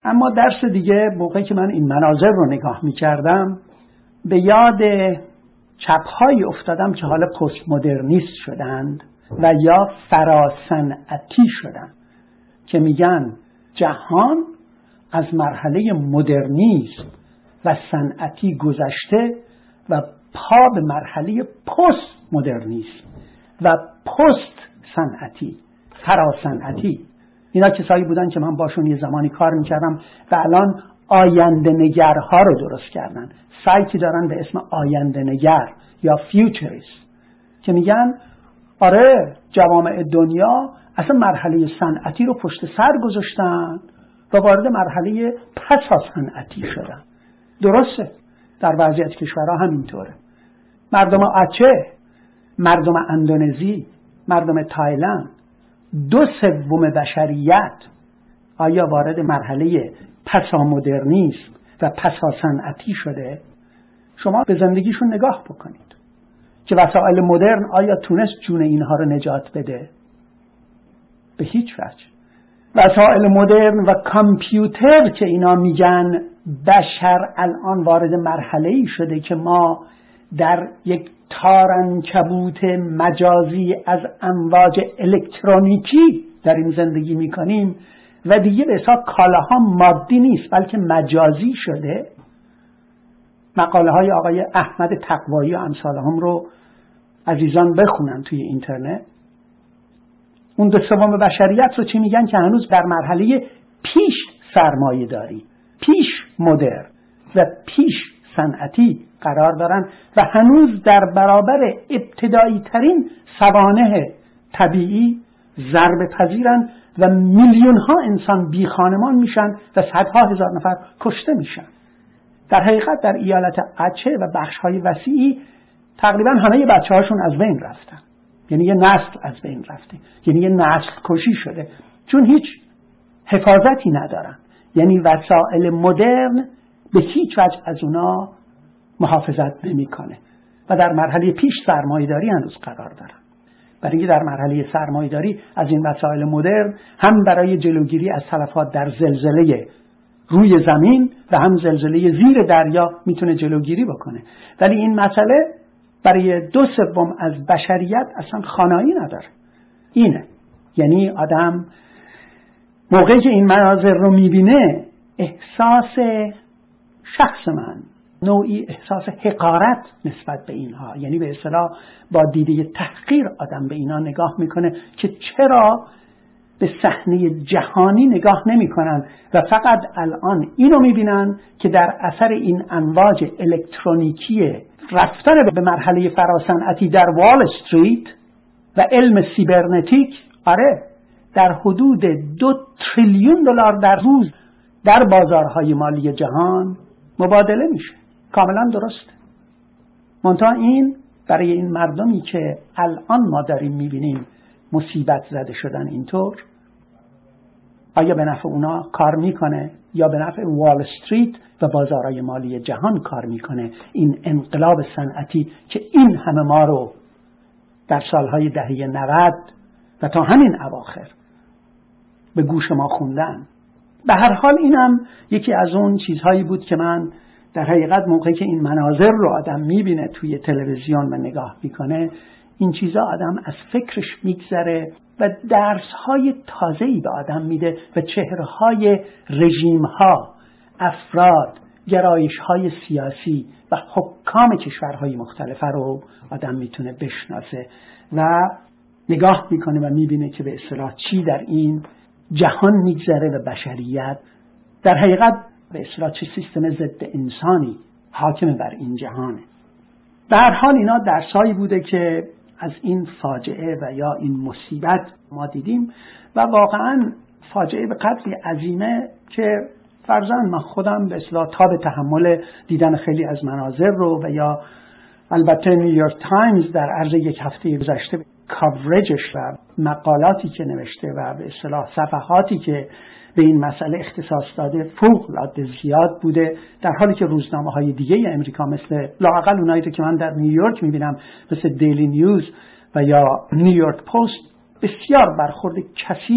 اما درس دیگه موقعی که من این مناظر رو نگاه می‌کردم به یاد چپ‌هایی افتادم که حالا پست مدرنیست شدند و یا فراصنعتی شدند که میگن جهان از مرحله مدرنیسم و صنعتی گذشته و پا به مرحله پست مدرنیسم و پست صنعتی، فراصنعتی. اینا کسایی بودن که من باشون یه زمانی کار میکردم و الان آینده نگرها رو درست کردن. سایتی دارن به اسم آینده نگر یا فیوچریست که میگن آره جوامع دنیا اصلا مرحله صنعتی رو پشت سر گذاشتن و وارد مرحله پس صنعتی شدن. درسته، در بعضی از کشورها همینطوره. مردم آچه، مردم اندونزی، مردم تایلند، 2/3 بشریت آیا وارد مرحله پسا مدرنیسم و پسا صنعتی شده؟ شما به زندگیشون نگاه بکنید که وسایل مدرن آیا تونست جون اینها رو نجات بده؟ به هیچ وجه. وسایل مدرن و کامپیوتر که اینا میگن بشر الان وارد مرحله‌ای شده که ما در یک تارعنکبوت مجازی از امواج الکترونیکی در این زندگی میکنیم و دیگه به حساب کالاها مادی نیست بلکه مجازی شده. مقاله های آقای احمد تقوایی و امثال هم رو عزیزان بخونن توی اینترنت. اون 2/3 بشریت رو چی میگن که هنوز در مرحله پیش سرمایه داری، پیش مدرن و پیش صنعتی قرار دارن و هنوز در برابر ابتدایی ترین سوانح طبیعی ضربه پذیرن و میلیون ها انسان بی خانمان میشن و صدها هزار نفر کشته میشن. در حقیقت در ایالت آچه و بخش های وسیعی تقریبا همه بچه هاشون از بین رفتن. یعنی یه نسل از بین رفته، یعنی یه نسل کشی شده، چون هیچ حفاظتی ندارن. یعنی وسایل مدرن به هیچ وجه از اونا محافظت نمیکنه و در مرحله پیش سرمایه‌داری هنوز قرار دارن. برای اینکه در مرحله سرمایه‌داری از این وسایل مدرن هم برای جلوگیری از تلفات در زلزله روی زمین و هم زلزله زیر دریا میتونه جلوگیری بکنه، ولی این مسئله برای 2/3 از بشریت اصلا خانایی نداره. اینه، یعنی آدم موقعی که این مناظر رو میبینه احساس شخص من نوعی احساس حقارت نسبت به اینها، یعنی به اصطلاح با دیده تحقیر آدم به اینا نگاه میکنه که چرا به صحنه جهانی نگاه نمیکنن و فقط الان اینو میبینن که در اثر این امواج الکترونیکی رفتن به مرحله فراصنعتی در وال استریت و علم سیبرنتیک، آره در حدود 2 تریلیون دلار در روز در بازارهای مالی جهان مبادله میشه. کاملا درست. منتها این برای این مردمی که الان ما داریم میبینیم مصیبت زده شدن اینطور، آیا به نفع اونا کار میکنه یا به نفع وال استریت و بازارهای مالی جهان کار میکنه این انقلاب صنعتی که این همه ما رو در سالهای دهه 90 و تا همین اواخر به گوش ما خوندن؟ به هر حال اینم یکی از اون چیزهایی بود که من در حقیقت موقعی که این مناظر رو آدم میبینه توی تلویزیون و نگاه میکنه، این چیزا آدم از فکرش میگذره و درسهای تازه‌ای به آدم میده و چهره‌های رژیم‌ها، افراد، گرایش‌های سیاسی و حکام کشورهای مختلفه رو آدم میتونه بشناسه و نگاه میکنه و میبینه که به اصطلاح چی در این جهان میگذره و بشریت در حقیقت به اصطلاح چه سیستم ضد انسانی حاکم بر این جهانه. به هر حال اینا درسایی بوده که از این فاجعه و یا این مصیبت ما دیدیم و واقعا فاجعه به قدری عظیمه که فرضاً من خودم به اصطلاح تاب تحمل دیدن خیلی از مناظر رو و یا البته نیویورک تایمز در عرض یک هفته گذشته کاورجش و مقالاتی که نوشته و به اصطلاح صفحاتی که به این مسئله اختصاص داده فوق‌العاده زیاد بوده، در حالی که روزنامه‌های دیگه امریکا مثل لااقل اونایی که من در نیویورک می‌بینم مثل دیلی نیوز و یا نیویورک پست بسیار برخورد کثیف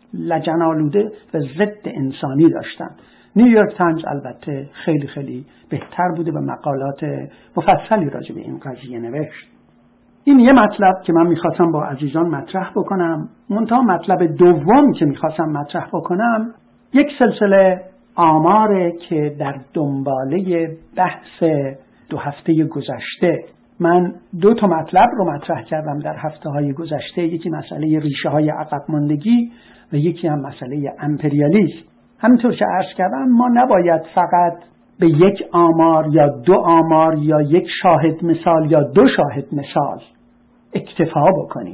لجن‌آلوده و ضد انسانی داشتن. نیویورک تایمز البته خیلی خیلی بهتر بوده و مقالات مفصلی راجع به این قضیه نوشت. این یه مطلب که من میخواستم با عزیزان مطرح بکنم. منتها مطلب دوم که میخواستم مطرح بکنم یک سلسله آماره که در دنباله بحث 2 هفته گذشته. من 2 تا مطلب رو مطرح کردم در هفته‌های گذشته. یکی مسئله ریشه‌های عقب ماندگی و یکی هم مسئله امپریالیسم. همینطور که عرض کردم ما نباید فقط به یک آمار یا 2 آمار یا یک شاهد مثال یا 2 شاهد مثال اکتفا بکنیم.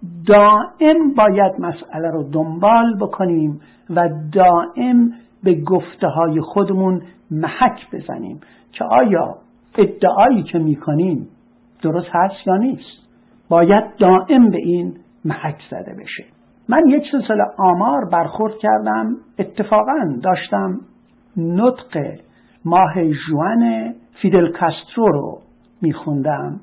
دائم باید مسئله رو دنبال بکنیم و دائم به گفته‌های خودمون محک بزنیم که آیا ادعایی که میکنیم درست هست یا نیست. باید دائم به این محک زده بشه. من یک سلسله آمار برخورد کردم. اتفاقا داشتم نطق ماه ژوئن فیدل کاسترو رو میخوندم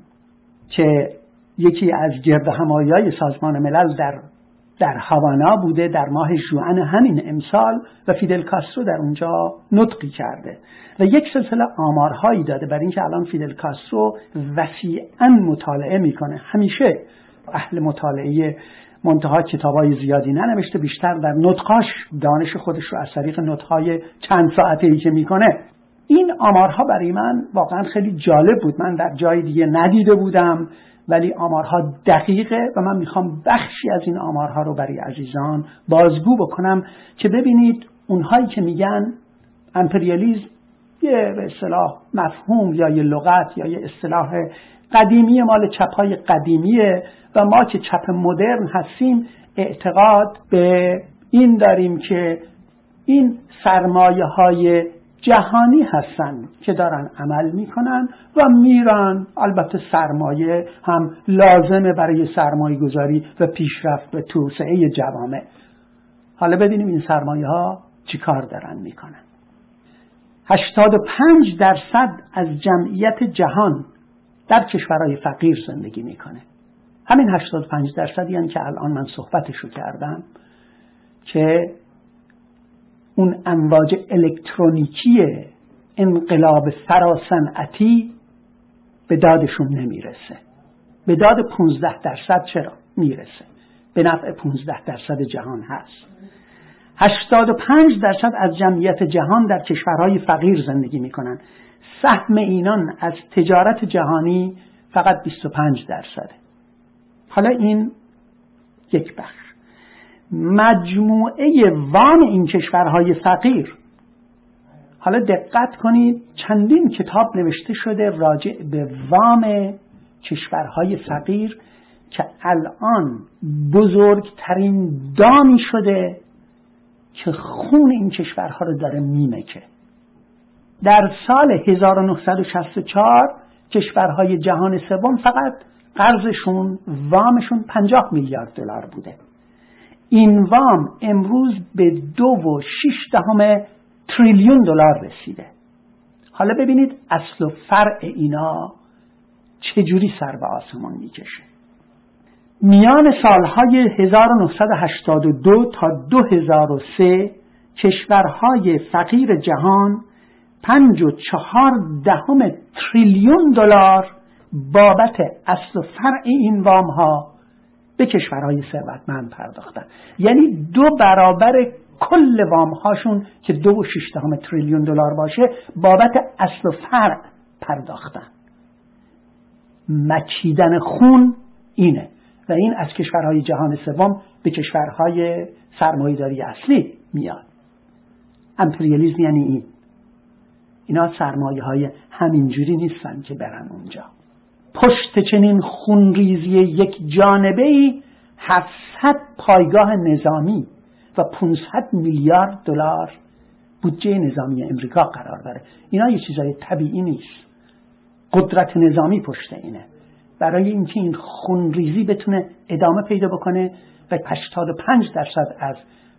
که یکی از گردهمایی‌های سازمان ملل در هاوانا بوده در ماه ژوئن همین امسال و فیدل کاسترو در اونجا نطقی کرده و یک سلسله آمارهایی داده برای اینکه الان فیدل کاسترو وسیعاً مطالعه میکنه. همیشه اهل مطالعه، منتها کتابای زیادی ننوشته، بیشتر در نطقاش دانش خودش رو از طریق نطقای چند ساعته‌ای که میکنه. این آمارها برای من واقعا خیلی جالب بود. من در جای دیگه ندیده بودم ولی آمارها دقیقه و من میخوام بخشی از این آمارها رو برای عزیزان بازگو بکنم که ببینید اونهایی که میگن امپریالیسم یه به اصطلاح مفهوم یا یه لغت یا یه اصطلاح قدیمی مال چپ‌های قدیمیه و ما که چپ مدرن هستیم اعتقاد به این داریم که این سرمایه‌های جهانی هستن که دارن عمل میکنن و میرن. البته سرمایه هم لازمه برای سرمایه گذاری و پیشرفت و توسعه جوامع. حالا ببینیم این سرمایه ها چی کار دارن میکنن. 85% از جمعیت جهان در کشورهای فقیر زندگی میکنه. همین 85% یعنی که الان من صحبتشو کردم که اون امواج الکترونیکی انقلاب فراصنعتی به دادشون نمیرسه. به داد 15% چرا میرسه؟ به نفع 15% جهان هست. 85% از جمعیت جهان در کشورهای فقیر زندگی میکنن. سهم اینان از تجارت جهانی فقط 25%. حالا این یک بخش. مجموعه وام این کشورهای فقیر، حالا دقت کنید چندین کتاب نوشته شده راجع به وام کشورهای فقیر که الان بزرگترین دامی شده که خون این کشورها رو داره میمکه. در سال 1964 کشورهای جهان سوم فقط قرضشون وامشون 50 میلیارد دلار بوده. این وام امروز به 2.6 تریلیون دلار رسیده. حالا ببینید اصل و فرع اینا چجوری سر به آسمان میکشه. میان سالهای 1982 تا 2003 کشورهای فقیر جهان 5.4 تریلیون دلار بابت اصل و فرع این وام ها به کشورهای ثروتمند پرداختن. یعنی 2 برابر کل وام هاشون که 2.6 تریلیون دلار باشه بابت اصل و فرع پرداختن. مکیدن خون اینه و این از کشورهای جهان سوم به کشورهای سرمایه‌داری اصلی میاد. امپریالیسم یعنی این. اینا سرمایه‌های همینجوری نیستن که برن اونجا. پشت چنین خونریزی یک جانبه‌ای 700 پایگاه نظامی و 500 میلیارد دلار بودجه نظامی امریکا قرار داره. اینا یه چیزای طبیعی نیست. قدرت نظامی پشت اینه. برای اینکه این خونریزی بتونه ادامه پیدا بکنه و 85% از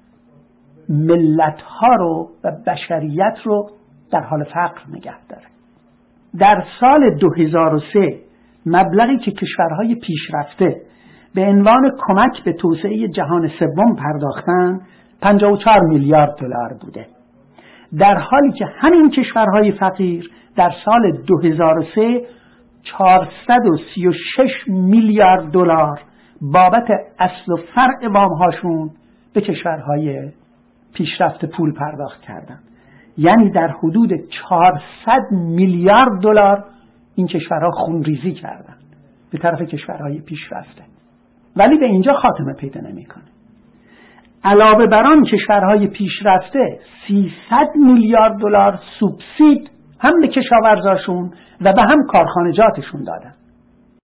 ملت‌ها رو و بشریت رو در حال فقر نگه داره. در سال 2003 مبلغی که کشورهای پیشرفته به عنوان کمک به توسعه جهان سوم پرداختن 54 میلیارد دلار بوده، در حالی که همین کشورهای فقیر در سال 2003 436 میلیارد دلار بابت اصل و فرع وام‌هاشون به کشورهای پیشرفته پول پرداخت کردند. یعنی در حدود 400 میلیارد دلار این کشورها خونریزی کردند به طرف کشورهای پیشرفته، ولی به اینجا خاتمه پیدا نمی‌کنه. علاوه بر آن کشورهای پیشرفته 300 میلیارد دلار سوبسید هم به کشاورزاشون و به هم کارخانجاتشون دادن.